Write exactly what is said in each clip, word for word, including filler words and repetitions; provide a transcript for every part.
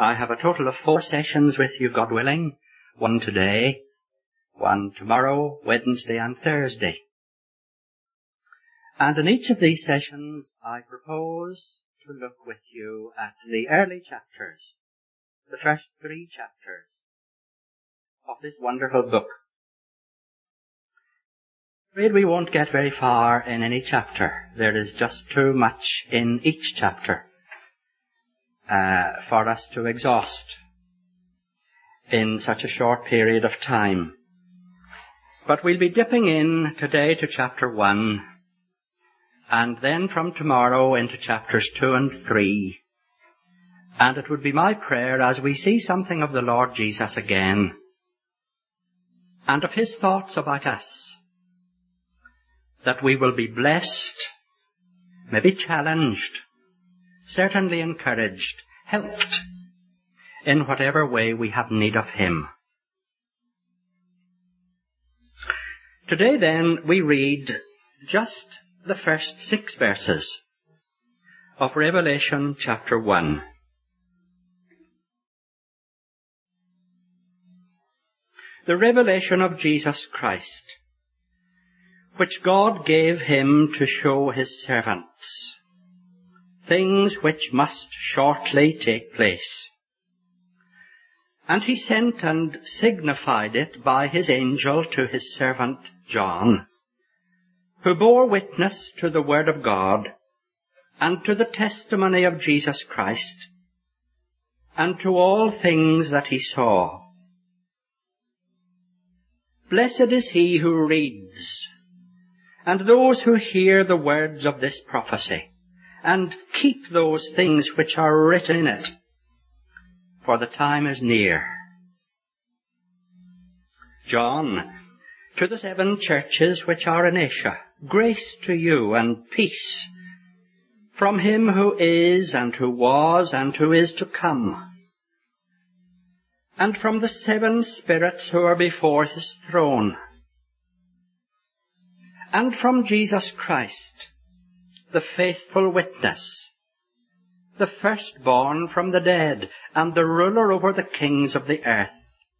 I have a total of four sessions with you, God willing. One today, one tomorrow, Wednesday and Thursday. And in each of these sessions I propose to look with you at the early chapters, the first three chapters of this wonderful book. I'm afraid we won't get very far in any chapter. There is just too much in each chapter uh, for us to exhaust in such a short period of time. But we'll be dipping in today to chapter one, and then from tomorrow into chapters two and three. And it would be my prayer, as we see something of the Lord Jesus again, and of his thoughts about us, that we will be blessed, maybe challenged, certainly encouraged, helped in whatever way we have need of him. Today then we read just the first six verses of Revelation chapter one. The revelation of Jesus Christ, which God gave him to show his servants, things which must shortly take place. And he sent and signified it by his angel to his servant John, who bore witness to the word of God, and to the testimony of Jesus Christ, and to all things that he saw. Blessed is he who reads, and those who hear the words of this prophecy, and keep those things which are written in it, for the time is near. John, to the seven churches which are in Asia, grace to you and peace, from him who is, and who was, and who is to come, and from the seven spirits who are before his throne, and from Jesus Christ, the faithful witness, the firstborn from the dead, and the ruler over the kings of the earth.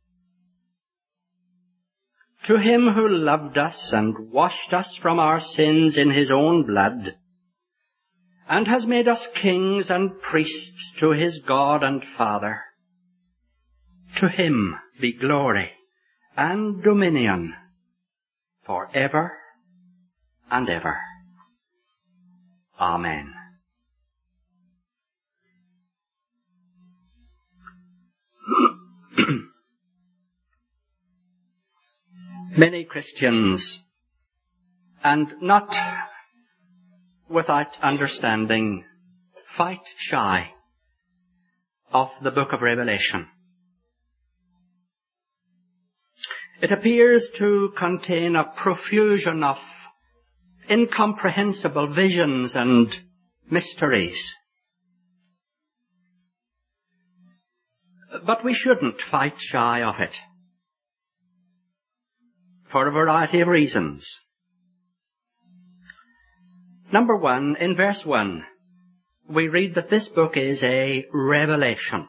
To him who loved us and washed us from our sins in his own blood, and has made us kings and priests to his God and Father, to him be glory and dominion for ever and ever. Amen. Many Christians, and not without understanding, fight shy of the book of Revelation. It appears to contain a profusion of incomprehensible visions and mysteries. But we shouldn't fight shy of it, for a variety of reasons. Number one, in verse one, we read that this book is a revelation.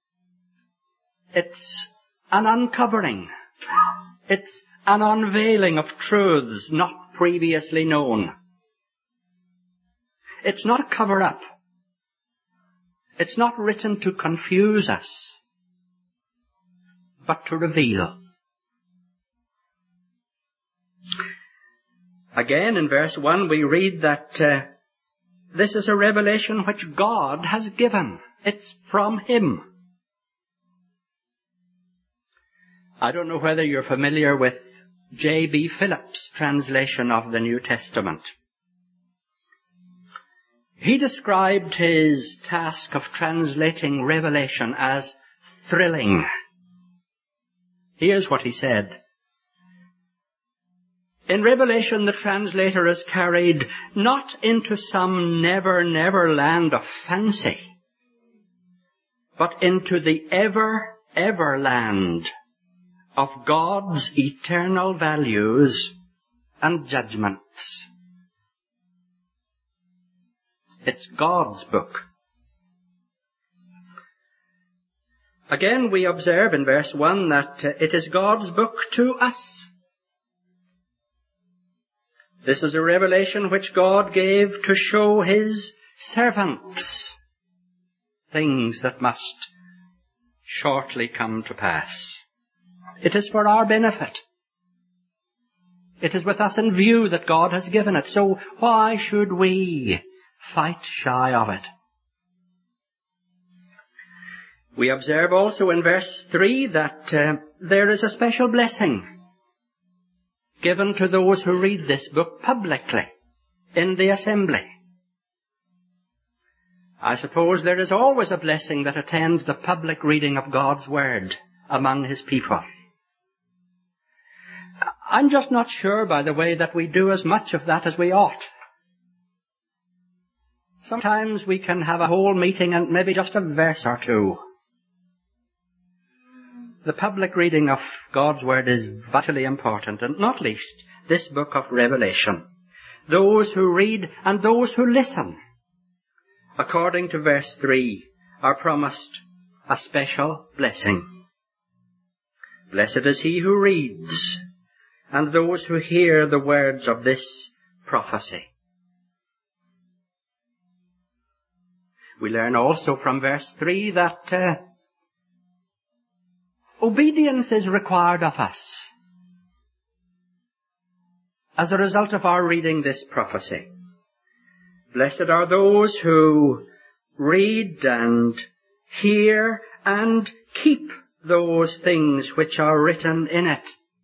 It's an uncovering. It's an unveiling of truths not previously known. It's not a cover-up. It's not written to confuse us, but to reveal. Again, in verse one, we read that uh, this is a revelation which God has given. It's from him. I don't know whether you're familiar with J B Phillips' translation of the New Testament. He described his task of translating Revelation as thrilling. Here's what he said. In Revelation, the translator is carried not into some never, never land of fancy, but into the ever, ever land of God's eternal values and judgments. It's God's book. Again, we observe in verse one that uh, it is God's book to us. This is a revelation which God gave to show his servants things that must shortly come to pass. It is for our benefit. It is with us in view that God has given it. So why should we fight shy of it? We observe also in verse three that uh, there is a special blessing given to those who read this book publicly in the assembly. I suppose there is always a blessing that attends the public reading of God's Word among his people. I'm just not sure, by the way, that we do as much of that as we ought. Sometimes we can have a whole meeting and maybe just a verse or two. The public reading of God's Word is vitally important, and not least this book of Revelation. Those who read and those who listen, according to verse three, are promised a special blessing. Blessed is he who reads, and those who hear the words of this prophecy. We learn also from verse three that uh, obedience is required of us as a result of our reading this prophecy. Blessed are those who read and hear and keep those things which are written in it.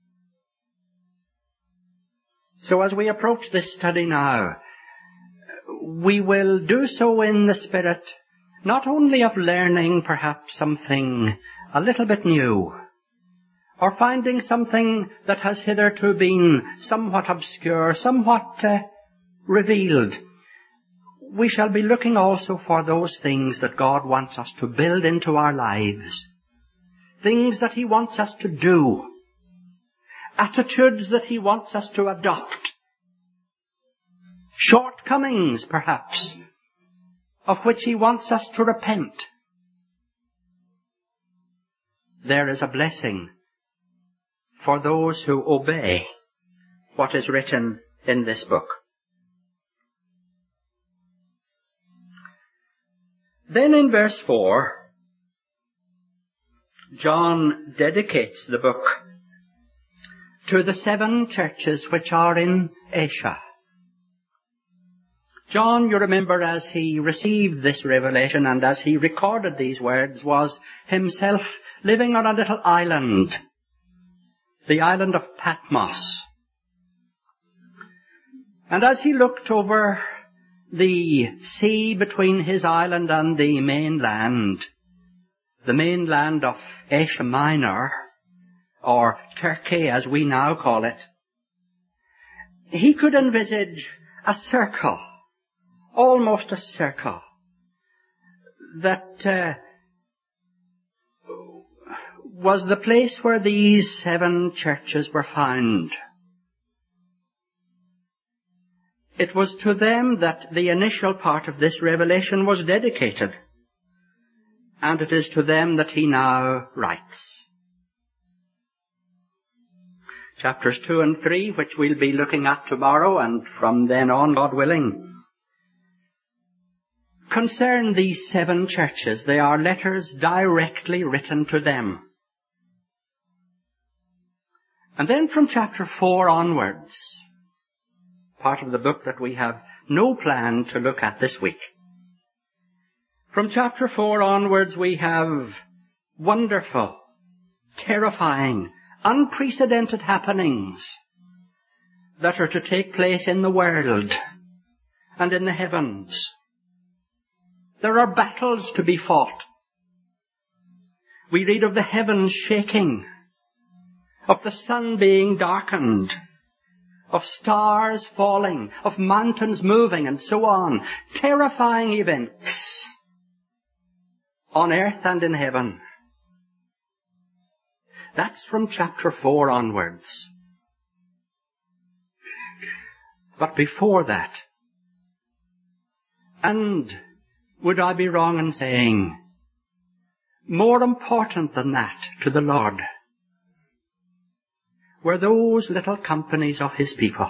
So as we approach this study now, we will do so in the spirit not only of learning perhaps something a little bit new, or finding something that has hitherto been somewhat obscure, somewhat uh, revealed. We shall be looking also for those things that God wants us to build into our lives, things that he wants us to do, attitudes that he wants us to adopt, shortcomings perhaps of which he wants us to repent. There is a blessing for those who obey what is written in this book. Then in verse four, John dedicates the book to the seven churches which are in Asia. John, you remember, as he received this revelation and as he recorded these words, was himself living on a little island, the island of Patmos. And as he looked over the sea between his island and the mainland, the mainland of Asia Minor, or Turkey as we now call it, he could envisage a circle, almost a circle, that uh, was the place where these seven churches were found. It was to them that the initial part of this revelation was dedicated, and it is to them that he now writes. Chapters two and three, which we'll be looking at tomorrow, and from then on, God willing, concern these seven churches. They are letters directly written to them. And then from chapter four onwards, part of the book that we have no plan to look at this week, from chapter four onwards we have wonderful, terrifying, unprecedented happenings that are to take place in the world and in the heavens. There are battles to be fought. We read of the heavens shaking, of the sun being darkened, of stars falling, of mountains moving, and so on. Terrifying events on earth and in heaven. That's from chapter four onwards. But before that, and would I be wrong in saying more important than that to the Lord were those little companies of his people.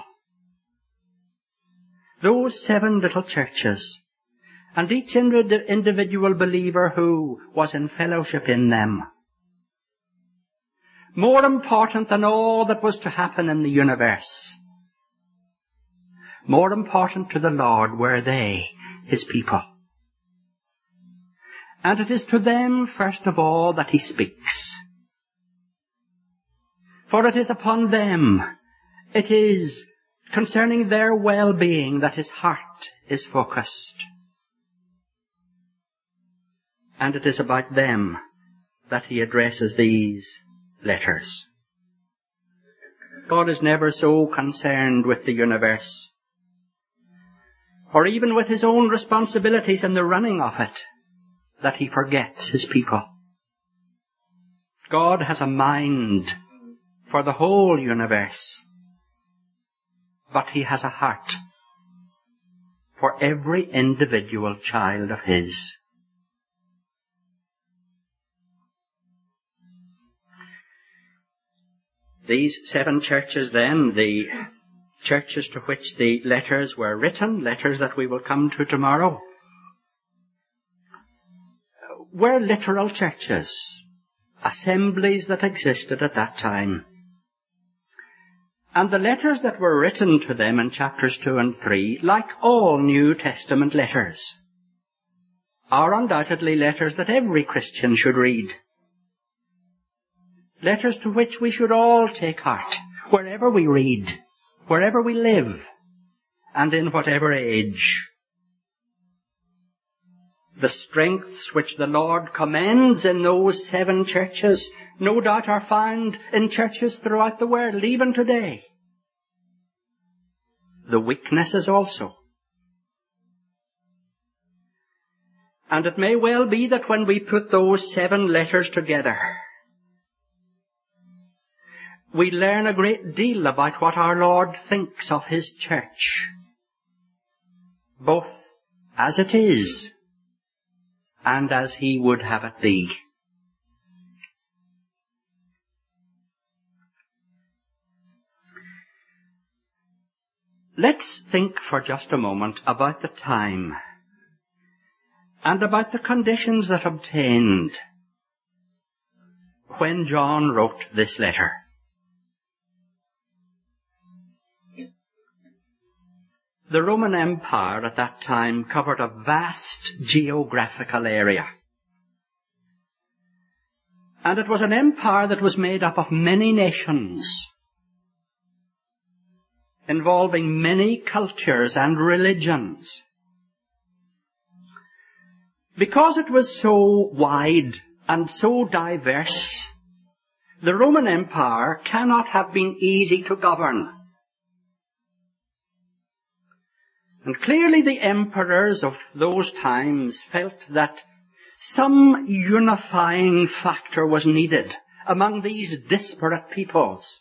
Those seven little churches, and each individual believer who was in fellowship in them. More important than all that was to happen in the universe. More important to the Lord were they, his people. And it is to them, first of all, that he speaks. For it is upon them, it is concerning their well-being that his heart is focused. And it is about them that he addresses these letters. God is never so concerned with the universe, or even with his own responsibilities in the running of it, that he forgets his people. God has a mind for the whole universe, but he has a heart for every individual child of his. These seven churches then, the churches to which the letters were written, letters that we will come to tomorrow, were literal churches, assemblies that existed at that time. And the letters that were written to them in chapters two and three, like all New Testament letters, are undoubtedly letters that every Christian should read. Letters to which we should all take heart, wherever we read, wherever we live, and in whatever age. The strengths which the Lord commends in those seven churches no doubt are found in churches throughout the world, even today. The weaknesses also. And it may well be that when we put those seven letters together, we learn a great deal about what our Lord thinks of his church, both as it is and as he would have it be. Let's think for just a moment about the time and about the conditions that obtained when John wrote this letter. The Roman Empire at that time covered a vast geographical area. And it was an empire that was made up of many nations, involving many cultures and religions. Because it was so wide and so diverse, the Roman Empire cannot have been easy to govern. And clearly the emperors of those times felt that some unifying factor was needed among these disparate peoples.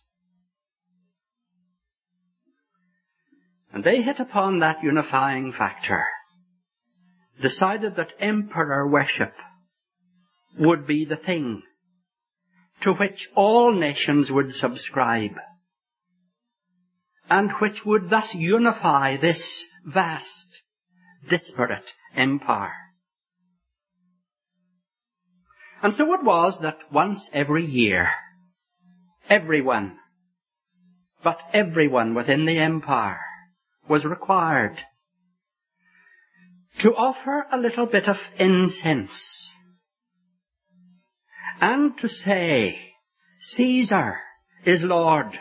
And they hit upon that unifying factor, decided that emperor worship would be the thing to which all nations would subscribe, and which would thus unify this vast, disparate empire. And so it was that once every year, everyone, but everyone within the empire, was required to offer a little bit of incense and to say, Caesar is Lord.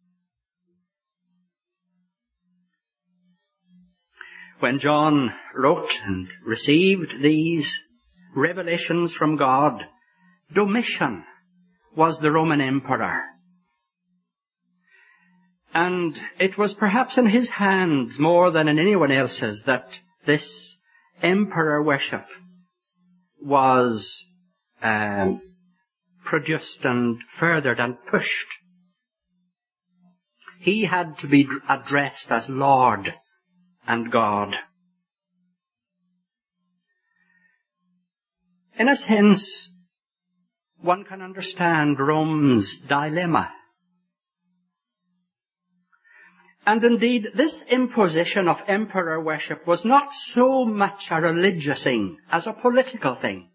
When John wrote and received these revelations from God, Domitian was the Roman emperor. And it was perhaps in his hands more than in anyone else's that this emperor worship was um, produced and furthered and pushed. He had to be addressed as Lord and God. In a sense, one can understand Rome's dilemma. And indeed, this imposition of emperor worship was not so much a religious thing as a political thing.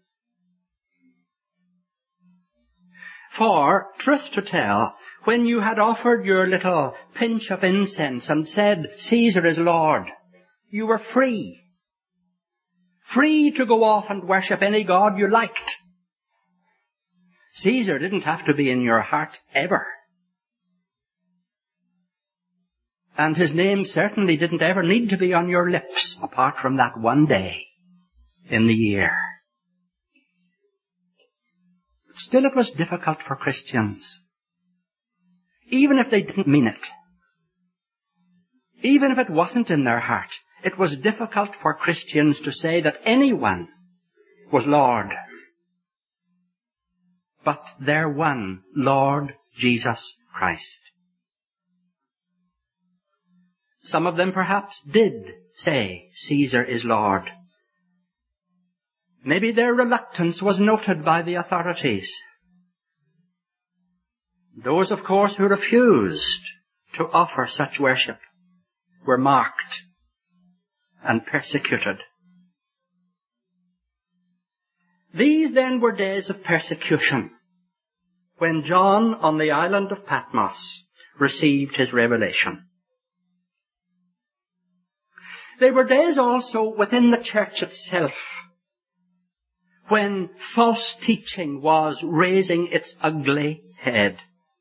For, truth to tell, when you had offered your little pinch of incense and said, Caesar is Lord, you were free. Free to go off and worship any god you liked. Caesar didn't have to be in your heart ever. And his name certainly didn't ever need to be on your lips, apart from that one day in the year. Still, it was difficult for Christians, even if they didn't mean it. Even if it wasn't in their heart, it was difficult for Christians to say that anyone was Lord, but their one Lord Jesus Christ. Some of them perhaps did say Caesar is Lord. Maybe their reluctance was noted by the authorities. Those, of course, who refused to offer such worship were marked and persecuted. These then were days of persecution, when John on the island of Patmos received his revelation. They were days also within the church itself, when false teaching was raising its ugly head.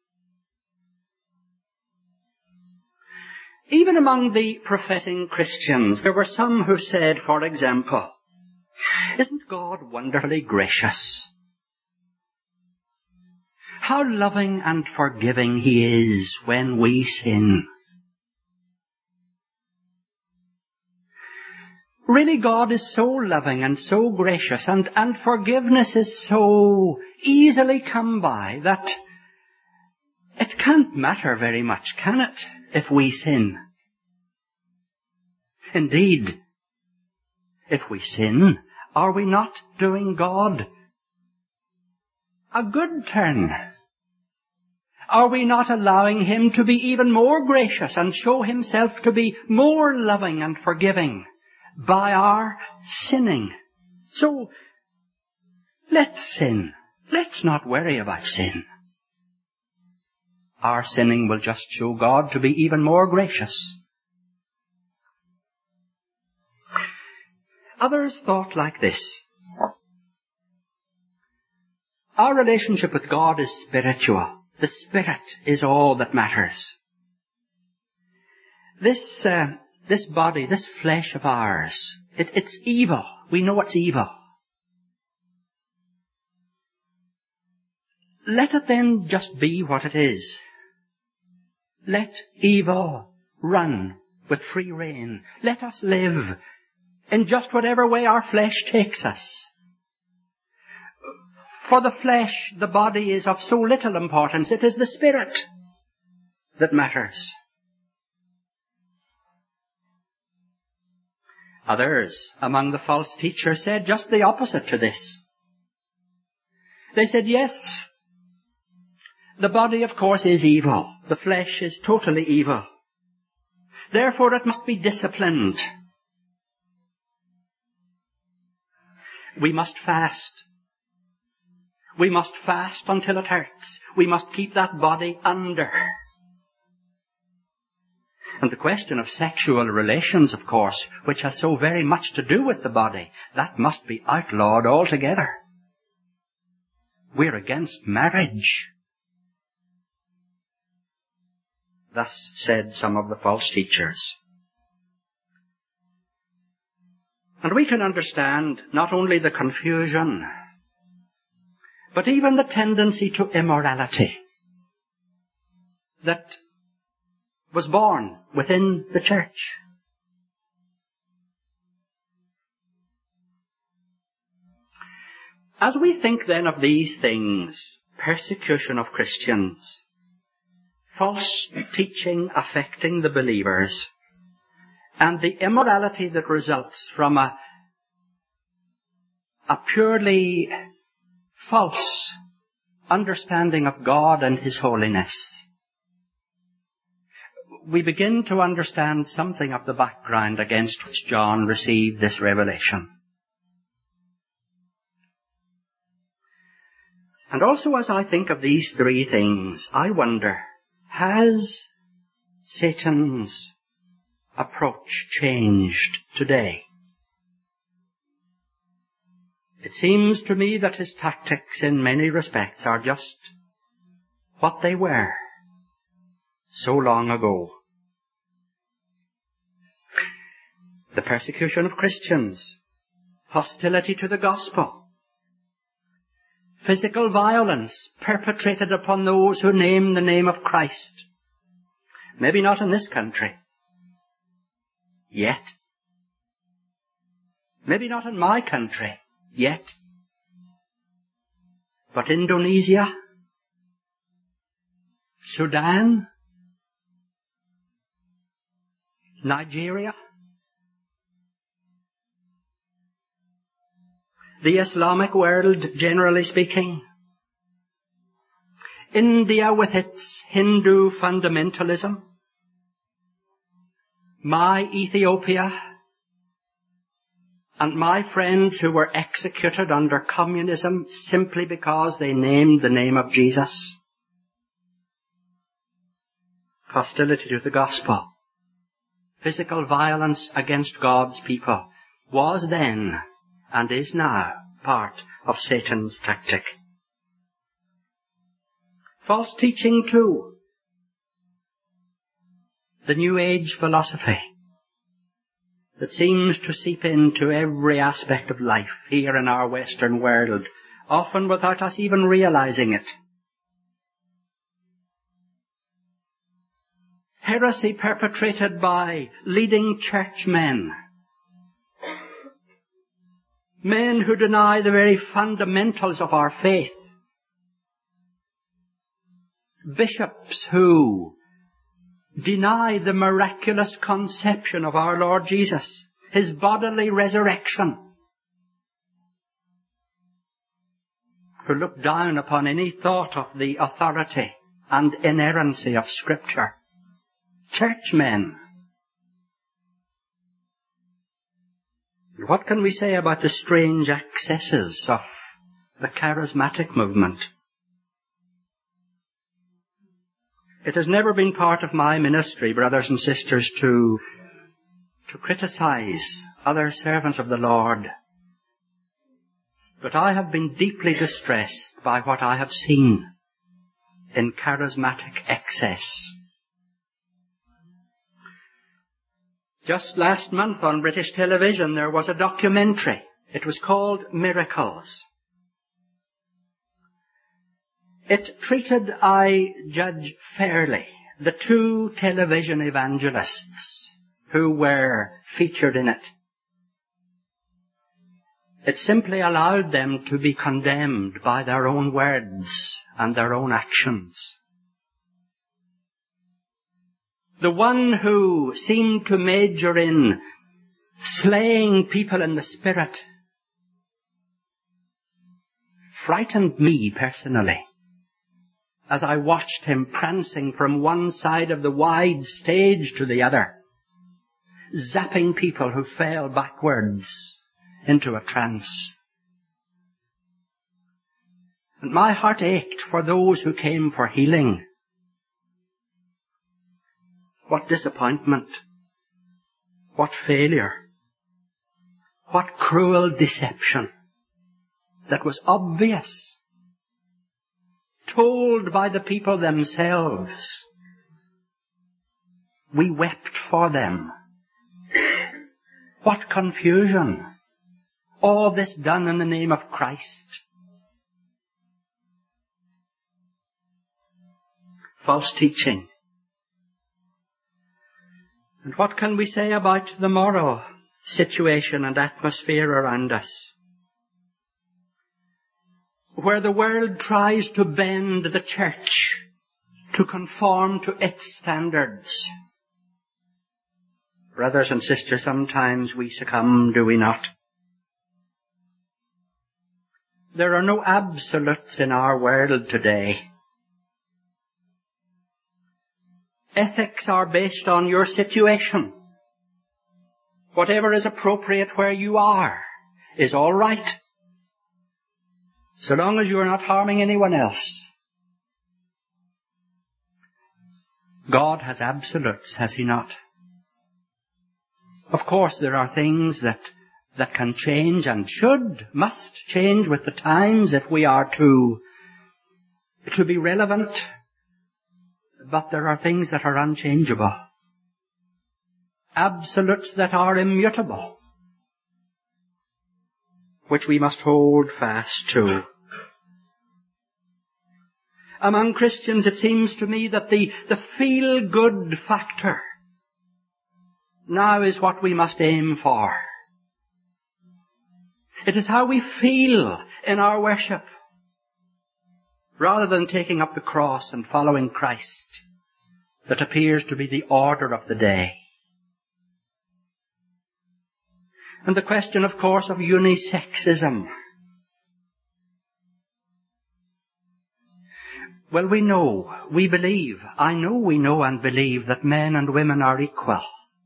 Even among the professing Christians, there were some who said, for example, isn't God wonderfully gracious? How loving and forgiving He is when we sin. Really, God is so loving and so gracious, and, and forgiveness is so easily come by that it can't matter very much, can it, if we sin? Indeed, if we sin, are we not doing God a good turn? Are we not allowing Him to be even more gracious and show Himself to be more loving and forgiving by our sinning? So, let's sin. Let's not worry about sin. Our sinning will just show God to be even more gracious. Others thought like this. Our relationship with God is spiritual. The Spirit is all that matters. This, uh, this body, this flesh of ours, it, it's evil. We know it's evil. Let it then just be what it is. Let evil run with free rein. Let us live in just whatever way our flesh takes us. For the flesh, the body is of so little importance. It is the Spirit that matters. Others among the false teachers said just the opposite to this. They said, yes, the body, of course, is evil. The flesh is totally evil. Therefore, it must be disciplined. We must fast. We must fast until it hurts. We must keep that body under. And the question of sexual relations, of course, which has so very much to do with the body, that must be outlawed altogether. We're against marriage. Thus said some of the false teachers. And we can understand not only the confusion, but even the tendency to immorality that was born within the church. As we think then of these things, persecution of Christians, false teaching affecting the believers, and the immorality that results from a, a purely false understanding of God and His holiness, we begin to understand something of the background against which John received this revelation. And also, as I think of these three things, I wonder, has Satan's approach changed today? It seems to me that his tactics in many respects are just what they were so long ago. The persecution of Christians, hostility to the gospel, physical violence perpetrated upon those who name the name of Christ. Maybe not in this country. Yet. Maybe not in my country. Yet. But Indonesia, Sudan, Nigeria, the Islamic world, generally speaking, India with its Hindu fundamentalism, my Ethiopia, and my friends who were executed under communism simply because they named the name of Jesus. Hostility to the gospel, physical violence against God's people was then and is now part of Satan's tactic. False teaching too. The New Age philosophy that seems to seep into every aspect of life here in our Western world, often without us even realizing it. Heresy perpetrated by leading churchmen, men who deny the very fundamentals of our faith, bishops who deny the miraculous conception of our Lord Jesus, His bodily resurrection, who look down upon any thought of the authority and inerrancy of Scripture. Churchmen. What can we say about the strange excesses of the charismatic movement? It has never been part of my ministry, brothers and sisters, to, to criticize other servants of the Lord. But I have been deeply distressed by what I have seen in charismatic excess. Just last month on British television there was a documentary. It was called Miracles. It treated, I judge fairly, the two television evangelists who were featured in it. It simply allowed them to be condemned by their own words and their own actions. The one who seemed to major in slaying people in the spirit frightened me personally as I watched him prancing from one side of the wide stage to the other, zapping people who fell backwards into a trance. And my heart ached for those who came for healing. What disappointment, what failure, what cruel deception that was obvious, told by the people themselves. We wept for them. What confusion. All this done in the name of Christ. False teaching. And what can we say about the moral situation and atmosphere around us? Where the world tries to bend the church to conform to its standards. Brothers and sisters, sometimes we succumb, do we not? There are no absolutes in our world today. Ethics are based on your situation. Whatever is appropriate where you are is all right, so long as you are not harming anyone else. God has absolutes, has He not? Of course, there are things that, that can change and should, must change with the times if we are to, to be relevant. But there are things that are unchangeable. Absolutes that are immutable, which we must hold fast to. Among Christians, it seems to me that the, the feel-good factor now is what we must aim for. It is how we feel in our worship, rather than taking up the cross and following Christ, that appears to be the order of the day. And the question, of course, of unisexism. Well, we know, we believe, I know we know and believe that men and women are equal.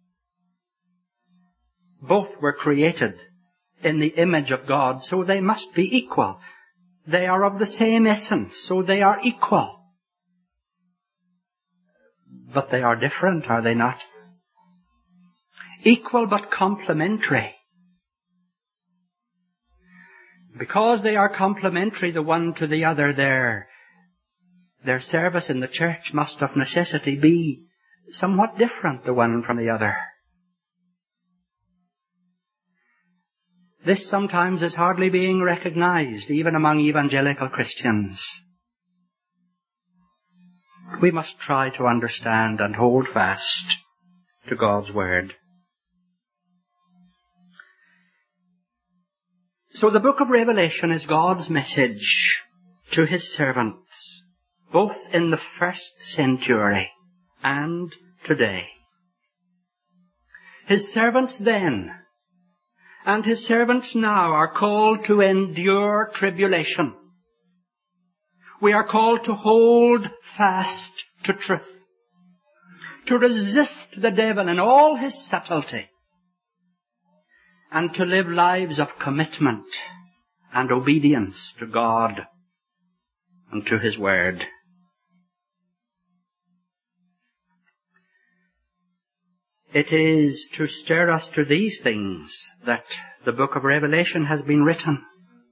Both were created in the image of God, so they must be equal. They are of the same essence, so they are equal. But they are different, are they not? Equal but complementary. Because they are complementary the one to the other, their, their service in the church must of necessity be somewhat different the one from the other. This sometimes is hardly being recognized, even among evangelical Christians. We must try to understand and hold fast to God's Word. So the book of Revelation is God's message to His servants, both in the first century and today. His servants then and His servants now are called to endure tribulation. We are called to hold fast to truth, to resist the devil in all his subtlety, and to live lives of commitment and obedience to God and to His Word. It is to stir us to these things that the book of Revelation has been written.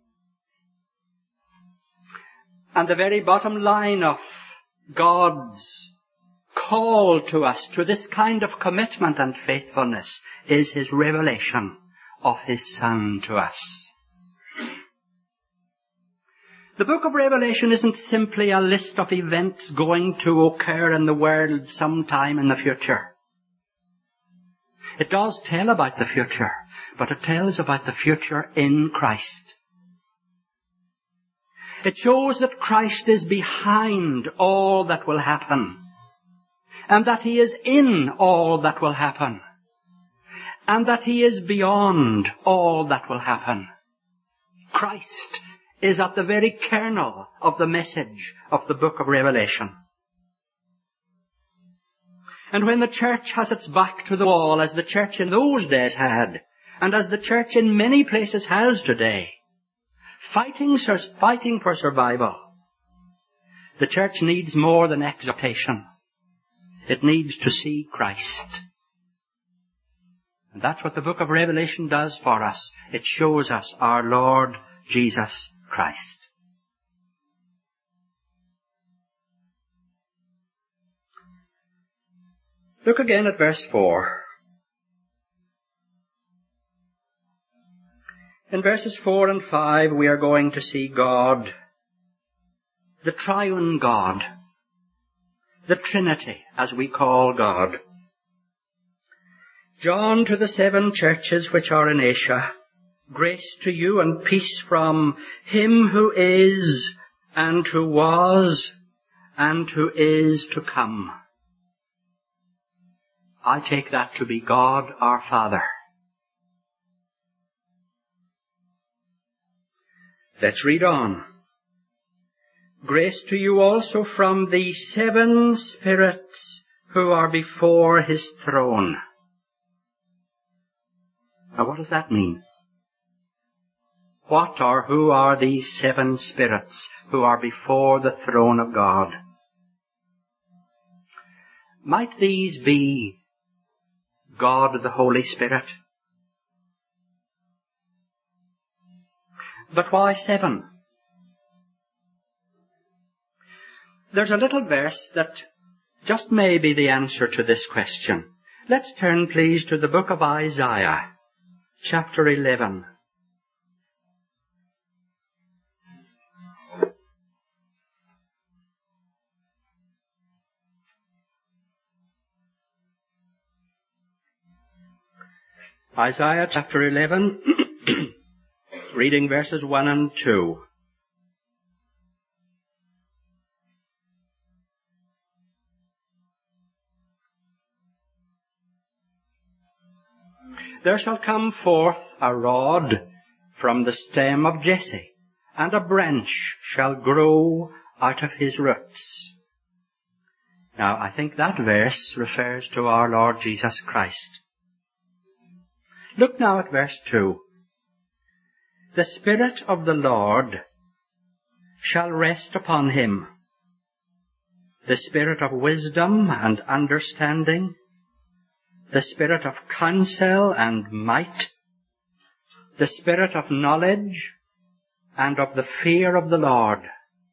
And the very bottom line of God's call to us to this kind of commitment and faithfulness is His revelation of His Son to us. The book of Revelation isn't simply a list of events going to occur in the world sometime in the future. It does tell about the future, but it tells about the future in Christ. It shows that Christ is behind all that will happen, and that He is in all that will happen, and that He is beyond all that will happen. Christ is at the very kernel of the message of the book of Revelation. And when the church has its back to the wall, as the church in those days had, and as the church in many places has today, fighting, fighting for survival, the church needs more than exhortation. It needs to see Christ. And that's what the book of Revelation does for us. It shows us our Lord Jesus Christ. Look again at verse four. In verses four and five we are going to see God, the triune God, the Trinity as we call God. John, to the seven churches which are in Asia, grace to you and peace from Him who is, and who was, and who is to come. I take that to be God our Father. Let's read on. Grace to you also from the seven spirits who are before his throne. Now what does that mean? What or who are these seven spirits who are before the throne of God? Might these be God the Holy Spirit? But why seven? There's a little verse that just may be the answer to this question. Let's turn, please, to the book of Isaiah, chapter eleven. Isaiah chapter eleven, reading verses one and two. There shall come forth a rod from the stem of Jesse, and a branch shall grow out of his roots. Now, I think that verse refers to our Lord Jesus Christ. Look now at verse two. The Spirit of the Lord shall rest upon him, the Spirit of wisdom and understanding, the Spirit of counsel and might, the Spirit of knowledge and of the fear of the Lord.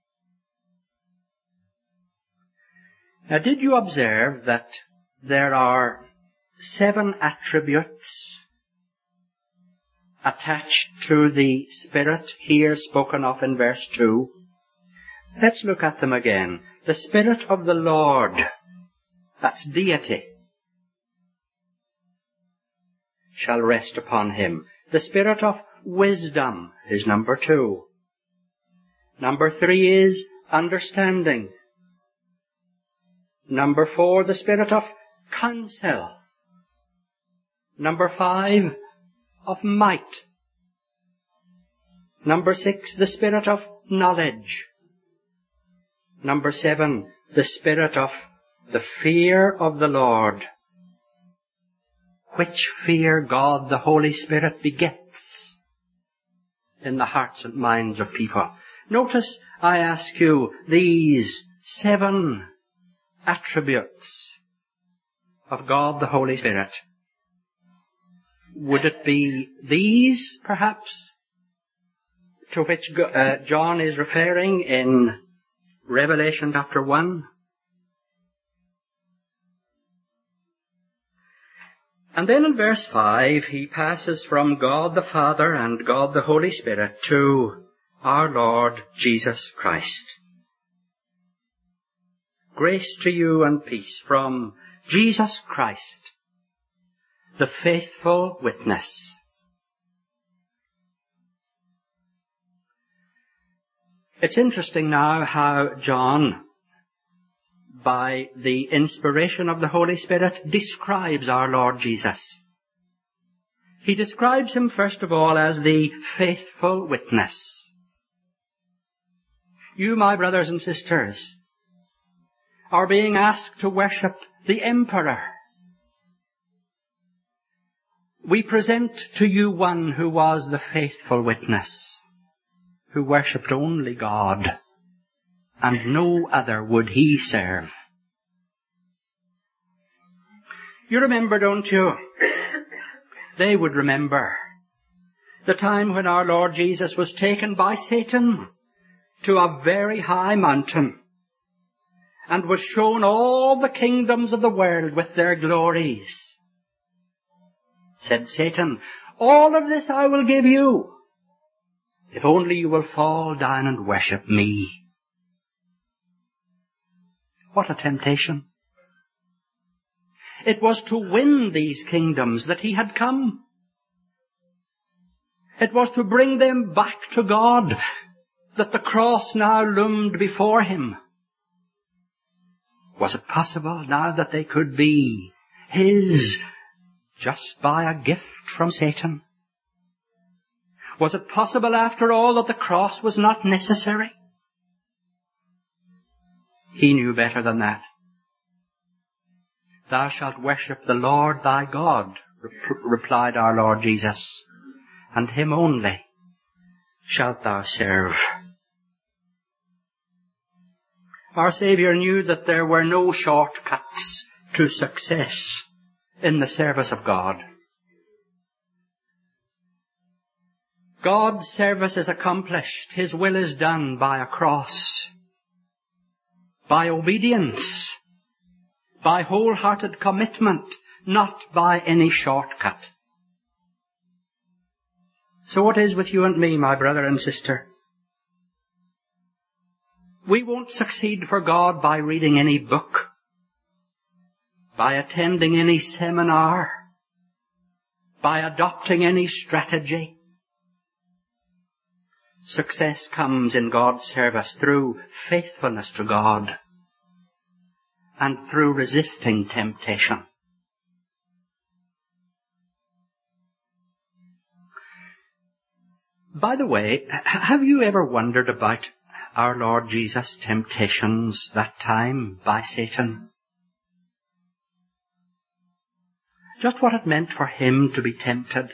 Now, did you observe that there are seven attributes attached to the Spirit here spoken of in verse two? Let's look at them again. The Spirit of the Lord, that's deity, shall rest upon him. The Spirit of wisdom is number two. Number three is understanding. Number four, the Spirit of counsel. Number five, of might. Number six, the Spirit of knowledge. Number seven, the Spirit of the fear of the Lord, which fear God the Holy Spirit begets in the hearts and minds of people. Notice, I ask you, these seven attributes of God the Holy Spirit. Would it be these, perhaps, to which uh, John is referring in Revelation chapter one? And then in verse five, he passes from God the Father and God the Holy Spirit to our Lord Jesus Christ. Grace to you and peace from Jesus Christ, the faithful witness. It's interesting now how John, by the inspiration of the Holy Spirit, describes our Lord Jesus. He describes him, first of all, as the faithful witness. You, my brothers and sisters, are being asked to worship the Emperor. We present to you one who was the faithful witness, who worshipped only God, and no other would he serve. You remember, don't you? They would remember the time when our Lord Jesus was taken by Satan to a very high mountain and was shown all the kingdoms of the world with their glories. Said Satan, all of this I will give you, if only you will fall down and worship me. What a temptation. It was to win these kingdoms that he had come. It was to bring them back to God that the cross now loomed before him. Was it possible now that they could be his just by a gift from Satan? Was it possible, after all, that the cross was not necessary? He knew better than that. Thou shalt worship the Lord thy God, rep- replied our Lord Jesus, and him only shalt thou serve. Our Saviour knew that there were no shortcuts to success in the service of God. God's service is accomplished, his will is done by a cross, by obedience, by wholehearted commitment, not by any shortcut. So it is with you and me, my brother and sister. We won't succeed for God by reading any book, by attending any seminar, by adopting any strategy. Success comes in God's service through faithfulness to God and through resisting temptation. By the way, have you ever wondered about our Lord Jesus' temptations that time by Satan? Just what it meant for him to be tempted.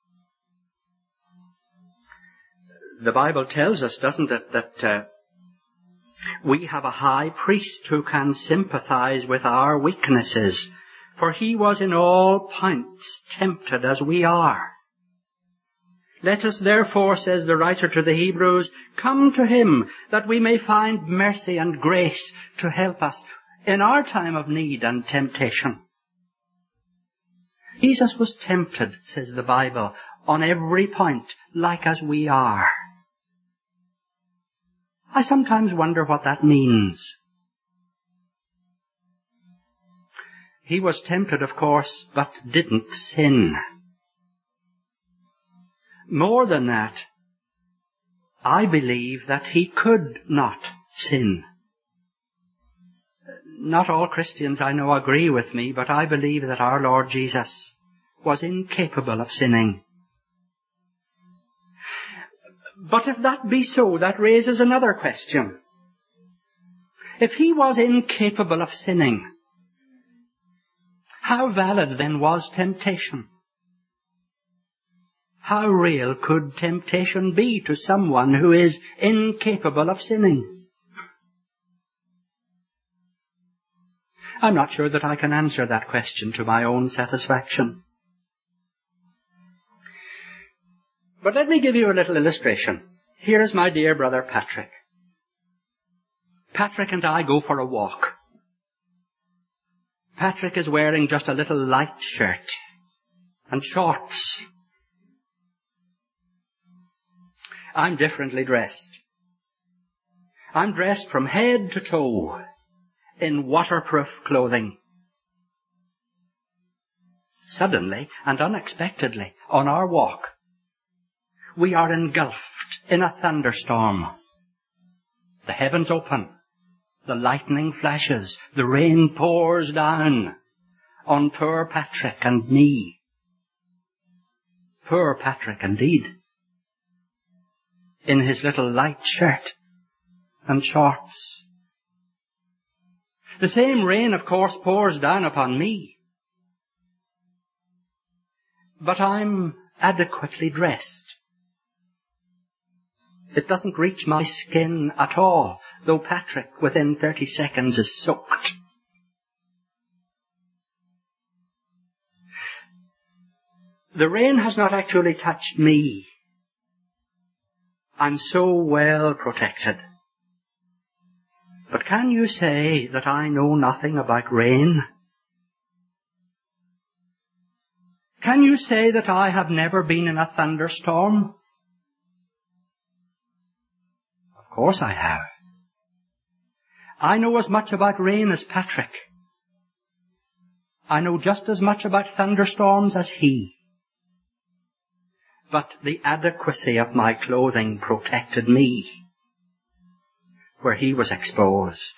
The Bible tells us, doesn't it, that uh, we have a high priest who can sympathize with our weaknesses, for he was in all points tempted as we are. Let us therefore, says the writer to the Hebrews, come to him that we may find mercy and grace to help us in our time of need and temptation. Jesus was tempted, says the Bible, on every point, like as we are. I sometimes wonder what that means. He was tempted, of course, but didn't sin. More than that, I believe that he could not sin. Not all Christians, I know, agree with me, but I believe that our Lord Jesus was incapable of sinning. But if that be so, that raises another question. If he was incapable of sinning, how valid then was temptation? How real could temptation be to someone who is incapable of sinning? I'm not sure that I can answer that question to my own satisfaction. But let me give you a little illustration. Here is my dear brother Patrick. Patrick and I go for a walk. Patrick is wearing just a little light shirt and shorts. I'm differently dressed. I'm dressed from head to toe in waterproof clothing. Suddenly and unexpectedly, on our walk, we are engulfed in a thunderstorm. The heavens open, the lightning flashes, the rain pours down on poor Patrick and me. Poor Patrick indeed, in his little light shirt and shorts. The same rain, of course, pours down upon me. But I'm adequately dressed. It doesn't reach my skin at all, though Patrick, within thirty seconds, is soaked. The rain has not actually touched me. I'm so well protected. But can you say that I know nothing about rain? Can you say that I have never been in a thunderstorm? Of course I have. I know as much about rain as Patrick. I know just as much about thunderstorms as he. But the adequacy of my clothing protected me where he was exposed.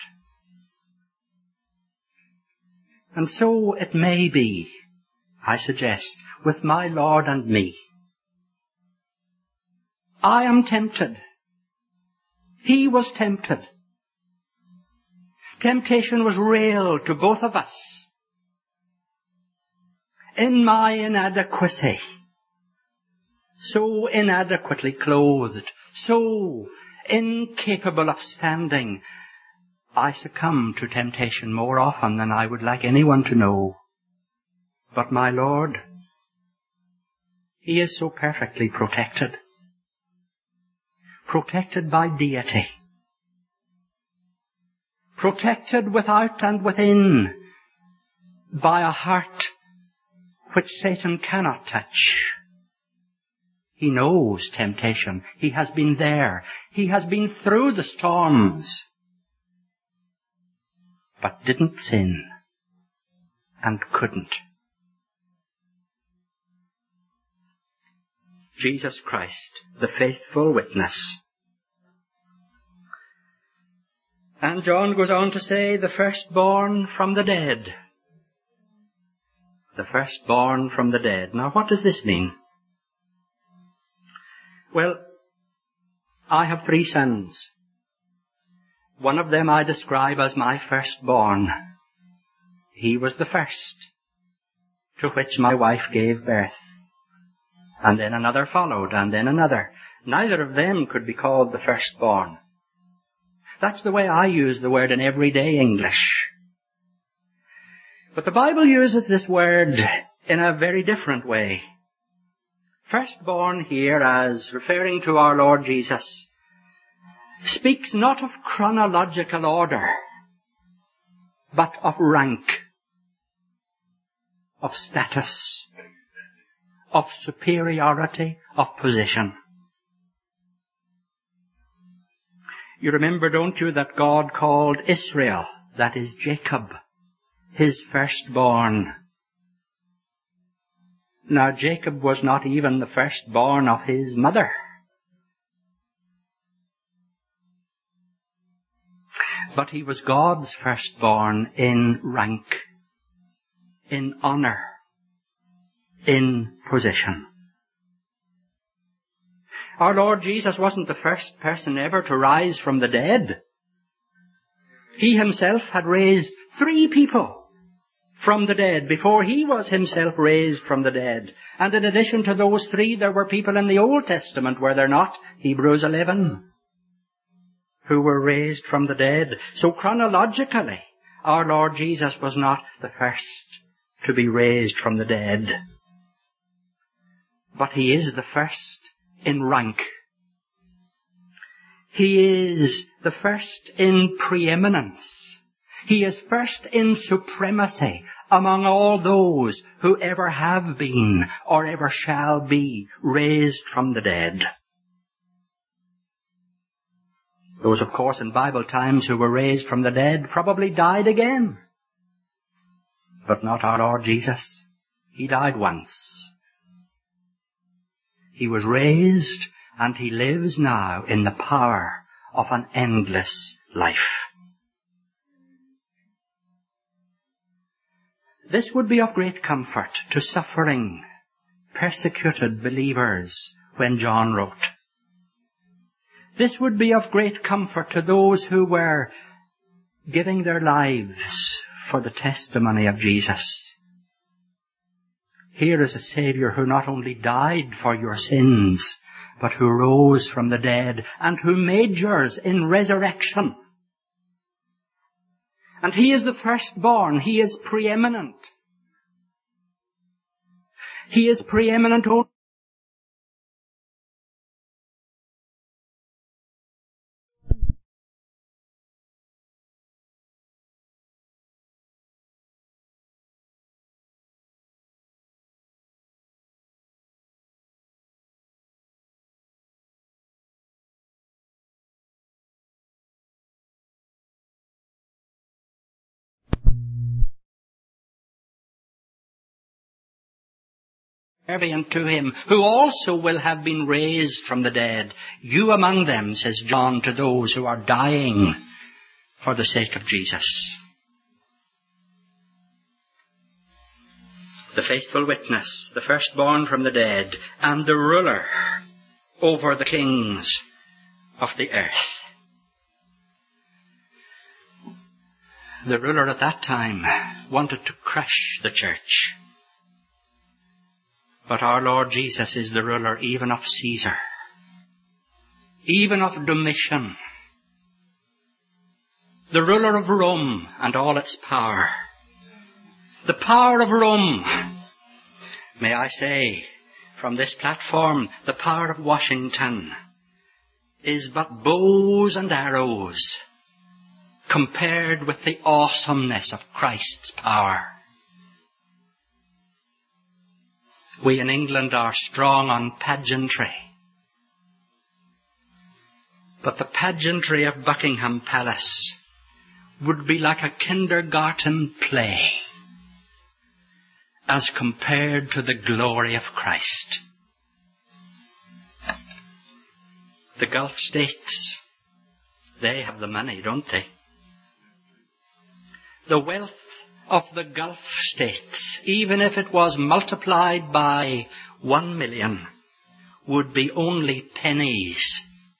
And so it may be, I suggest, with my Lord and me. I am tempted. He was tempted. Temptation was real to both of us. In my inadequacy, so inadequately clothed, so incapable of standing, I succumb to temptation more often than I would like anyone to know. But my Lord, He is so perfectly protected. Protected by deity. Protected without and within by a heart which Satan cannot touch. He knows temptation. He has been there. He has been through the storms. But didn't sin. And couldn't. Jesus Christ, the faithful witness. And John goes on to say, the firstborn from the dead. The firstborn from the dead. Now what does this mean? Well, I have three sons. One of them I describe as my firstborn. He was the first, to which my wife gave birth. And then another followed, and then another. Neither of them could be called the firstborn. That's the way I use the word in everyday English. But the Bible uses this word in a very different way. Firstborn here, as referring to our Lord Jesus, speaks not of chronological order, but of rank, of status, of superiority, of position. You remember, don't you, that God called Israel, that is Jacob, His firstborn. Now Jacob was not even the firstborn of his mother. But he was God's firstborn in rank, in honor, in position. Our Lord Jesus wasn't the first person ever to rise from the dead. He Himself had raised three people from the dead before He was Himself raised from the dead. And in addition to those three, there were people in the Old Testament, were there not? Hebrews eleven, who were raised from the dead. So chronologically, our Lord Jesus was not the first to be raised from the dead. But He is the first in rank. He is the first in preeminence. He is first in supremacy among all those who ever have been or ever shall be raised from the dead. Those, of course, in Bible times who were raised from the dead probably died again. But not our Lord Jesus. He died once. He was raised, and He lives now in the power of an endless life. This would be of great comfort to suffering, persecuted believers when John wrote. This would be of great comfort to those who were giving their lives for the testimony of Jesus. Here is a Saviour who not only died for your sins, but who rose from the dead and who majors in resurrection. And He is the firstborn. He is preeminent. He is preeminent only. To Him, who also will have been raised from the dead. You among them, says John to those who are dying for the sake of Jesus. The faithful witness, the firstborn from the dead, and the ruler over the kings of the earth. The ruler at that time wanted to crush the church. But our Lord Jesus is the ruler even of Caesar, even of Domitian, the ruler of Rome and all its power. The power of Rome, may I say, from this platform, the power of Washington is but bows and arrows compared with the awesomeness of Christ's power. We in England are strong on pageantry, but the pageantry of Buckingham Palace would be like a kindergarten play as compared to the glory of Christ. The Gulf states, they have the money, don't they? The wealth of the Gulf states, even if it was multiplied by one million, would be only pennies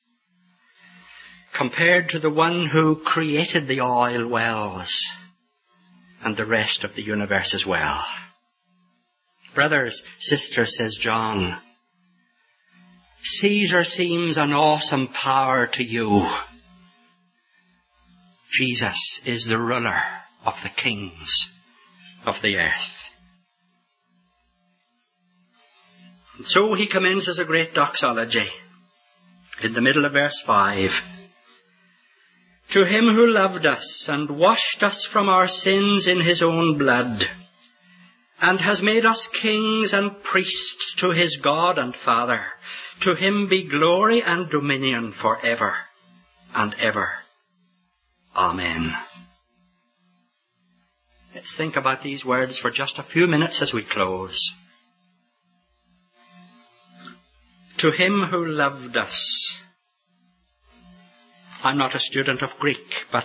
compared to the one who created the oil wells and the rest of the universe as well. Brothers, sisters, says John, Caesar seems an awesome power to you. Jesus is the ruler of the kings of the earth. And so he commences a great doxology in the middle of verse five. To him who loved us and washed us from our sins in his own blood, and has made us kings and priests to his God and Father, to him be glory and dominion for ever and ever. Amen. Let's think about these words for just a few minutes as we close. To him who loved us. I'm not a student of Greek, but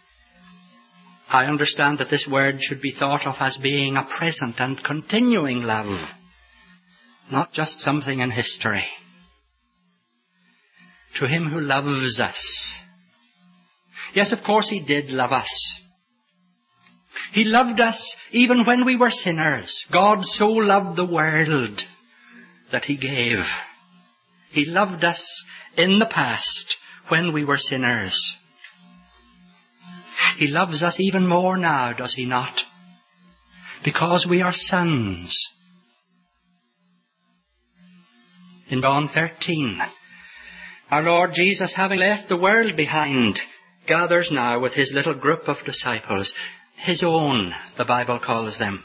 I understand that this word should be thought of as being a present and continuing love, not just something in history. To him who loves us. Yes, of course he did love us. He loved us even when we were sinners. God so loved the world that he gave. He loved us in the past when we were sinners. He loves us even more now, does he not? Because we are sons. In John thirteen, our Lord Jesus, having left the world behind, gathers now with his little group of disciples, his own, the Bible calls them.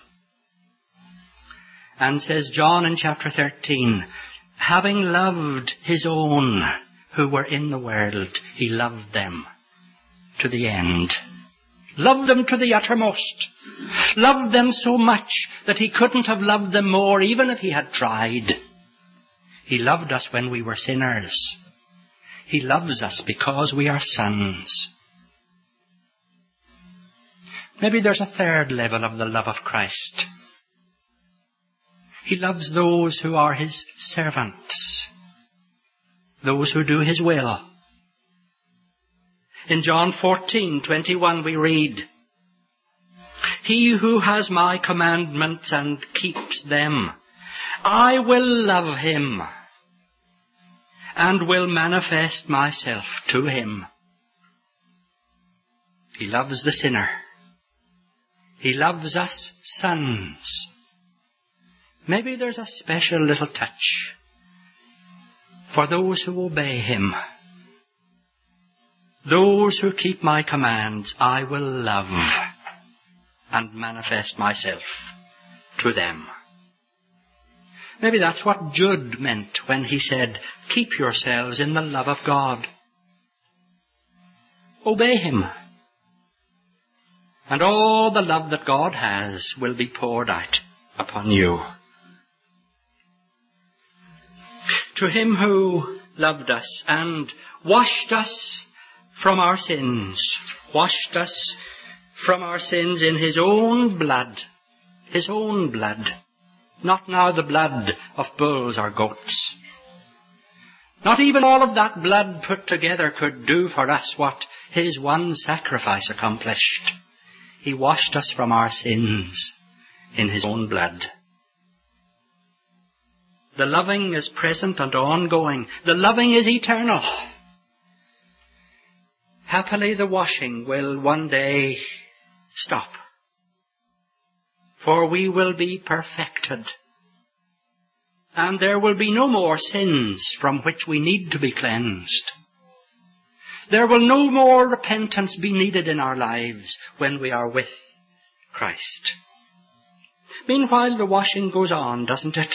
And says John in chapter thirteen, having loved his own who were in the world, he loved them to the end. Loved them to the uttermost. Loved them so much that he couldn't have loved them more even if he had tried. He loved us when we were sinners. He loves us because we are sons. Maybe there's a third level of the love of Christ. He loves those who are his servants, those who do his will. In John fourteen twenty-one we read, he who has my commandments and keeps them, I will love him and will manifest myself to him. He loves the sinner. He loves us sons. Maybe there's a special little touch for those who obey him. Those who keep my commands, I will love and manifest myself to them. Maybe that's what Jude meant when he said, keep yourselves in the love of God. Obey him. And all the love that God has will be poured out upon you. To him who loved us and washed us from our sins, washed us from our sins in his own blood, his own blood, not now the blood of bulls or goats, Not even all of that blood put together could do for us what his one sacrifice accomplished. He washed us from our sins in his own blood. The loving is present and ongoing. The loving is eternal. Happily, the washing will one day stop, for we will be perfected, and there will be no more sins from which we need to be cleansed. There will no more repentance be needed in our lives when we are with Christ. Meanwhile, the washing goes on, doesn't it?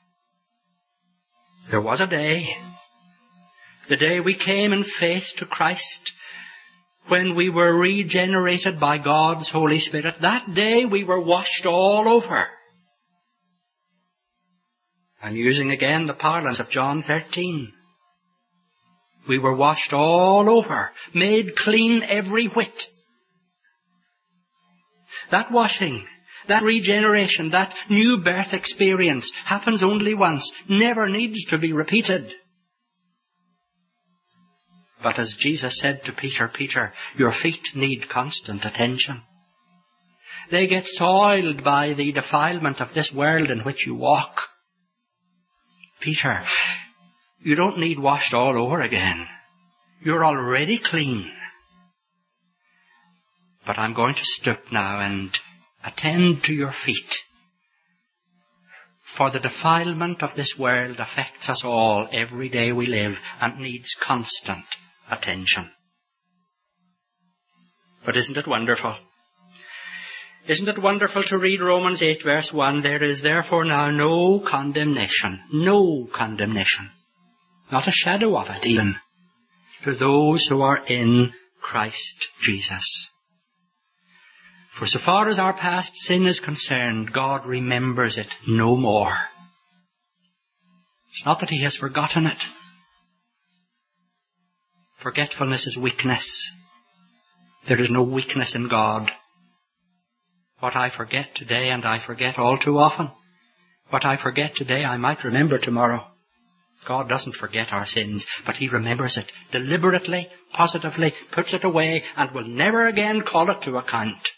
There was a day, the day we came in faith to Christ, when we were regenerated by God's Holy Spirit. That day we were washed all over. I'm using again the parlance of John thirteen. We were washed all over, made clean every whit. That washing, that regeneration, that new birth experience happens only once, never needs to be repeated. But as Jesus said to Peter, Peter, your feet need constant attention. They get soiled by the defilement of this world in which you walk. Peter, you don't need washed all over again. You're already clean. But I'm going to stoop now and attend to your feet. For the defilement of this world affects us all every day we live and needs constant attention. But isn't it wonderful? Isn't it wonderful to read Romans eight verse one? There is therefore now no condemnation. No condemnation. Not a shadow of it even. To those who are in Christ Jesus. For so far as our past sin is concerned, God remembers it no more. It's not that he has forgotten it. Forgetfulness is weakness. There is no weakness in God. What I forget today, and I forget all too often, what I forget today I might remember tomorrow. God doesn't forget our sins, but he remembers it deliberately, positively, puts it away, and will never again call it to account.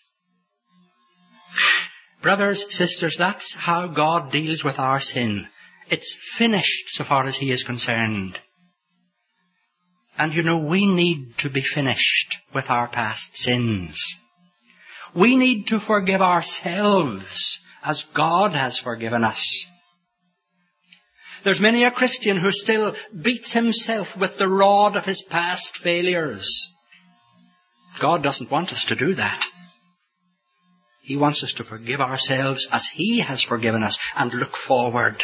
Brothers, sisters, that's how God deals with our sin. It's finished so far as he is concerned. And you know, we need to be finished with our past sins. We need to forgive ourselves as God has forgiven us. There's many a Christian who still beats himself with the rod of his past failures. God doesn't want us to do that. He wants us to forgive ourselves as he has forgiven us and look forward.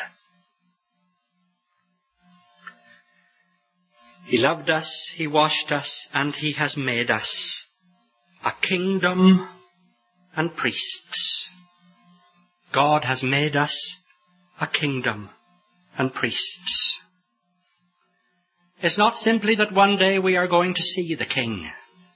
He loved us, he washed us, and he has made us a kingdom and priests. God has made us a kingdom and priests. It's not simply that one day we are going to see the King.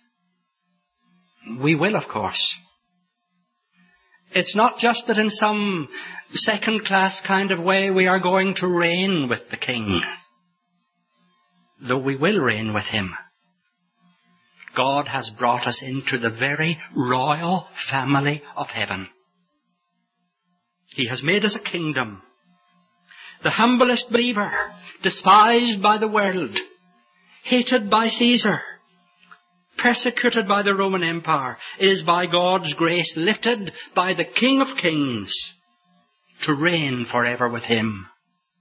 We will, of course. It's not just that in some second-class kind of way we are going to reign with the King. Though we will reign with him. God has brought us into the very royal family of heaven. He has made us a kingdom. The humblest believer, despised by the world, hated by Caesar, persecuted by the Roman Empire, is by God's grace lifted by the King of Kings to reign forever with him.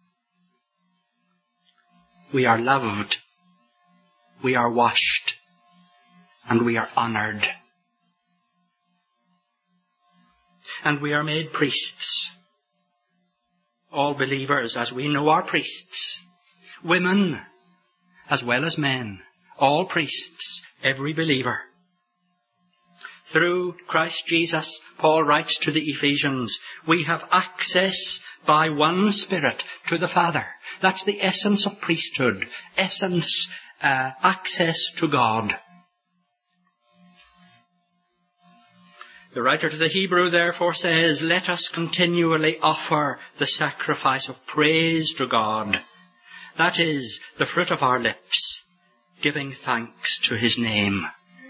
We are loved, we are washed, and we are honoured. And we are made priests. All believers, as we know, are priests. Women, as well as men, all priests, every believer. Through Christ Jesus, Paul writes to the Ephesians, we have access by one Spirit to the Father. That's the essence of priesthood. Essence, uh, access to God. The writer to the Hebrew therefore says, let us continually offer the sacrifice of praise to God. That is the fruit of our lips, giving thanks to his name.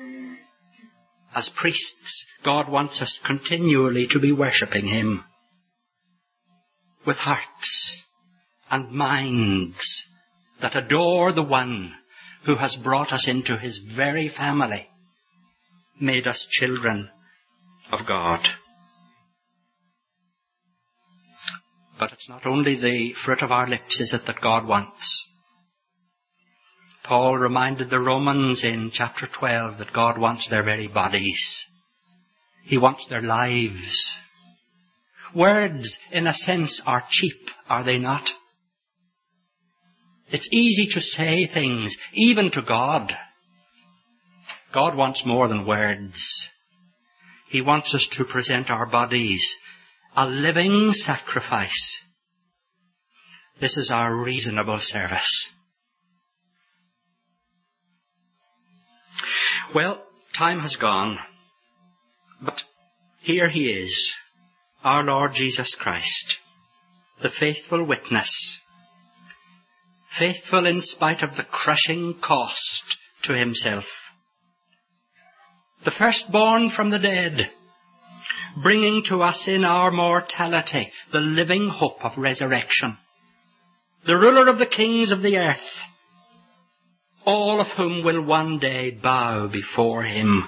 As priests, God wants us continually to be worshipping him with hearts and minds that adore the one who has brought us into his very family, made us children of God. But it's not only the fruit of our lips, is it, that God wants. Paul reminded the Romans in chapter twelve that God wants their very bodies. He wants their lives. Words, in a sense, are cheap, are they not? It's easy to say things, even to God. God wants more than words. He wants us to present our bodies a living sacrifice. This is our reasonable service. Well, time has gone, but here he is, our Lord Jesus Christ, the faithful witness, faithful in spite of the crushing cost to himself, the firstborn from the dead, bringing to us in our mortality the living hope of resurrection, the ruler of the kings of the earth, all of whom will one day bow before him.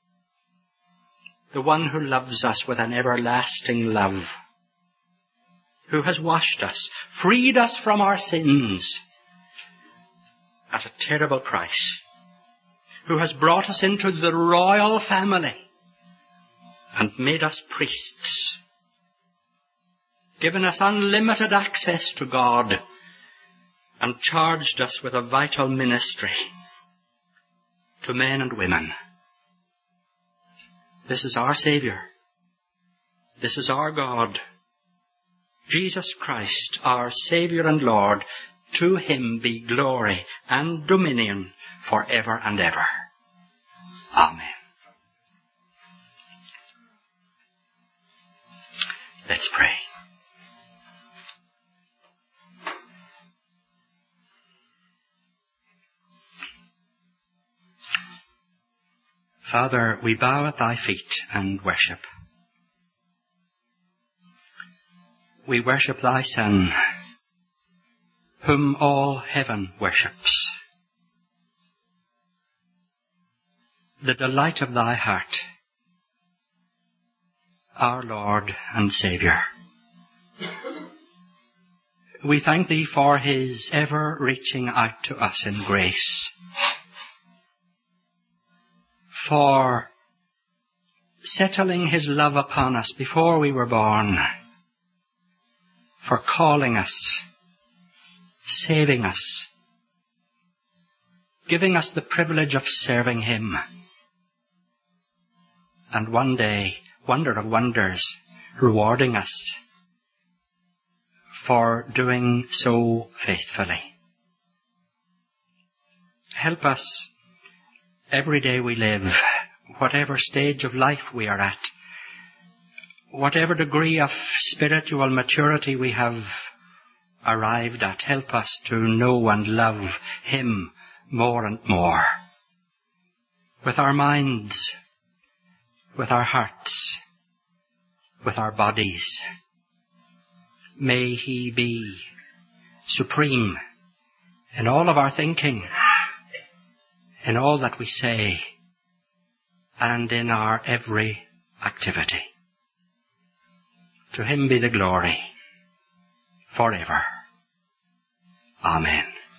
The one who loves us with an everlasting love, who has washed us, freed us from our sins at a terrible price, who has brought us into the royal family and made us priests, given us unlimited access to God, and charged us with a vital ministry to men and women. This is our Saviour. This is our God. Jesus Christ, our Saviour and Lord. To him be glory and dominion for ever and ever. Amen. Let's pray. Father, we bow at thy feet and worship. We worship thy Son, whom all heaven worships. The delight of thy heart, our Lord and Saviour. We thank thee for his ever reaching out to us in grace, for settling his love upon us before we were born, for calling us, saving us, giving us the privilege of serving him, and one day, wonder of wonders, rewarding us for doing so faithfully. Help us every day we live, whatever stage of life we are at, whatever degree of spiritual maturity we have arrived at, help us to know and love him more and more. With our minds, with our hearts, with our bodies. May he be supreme in all of our thinking, in all that we say, and in our every activity. To him be the glory forever. Amen.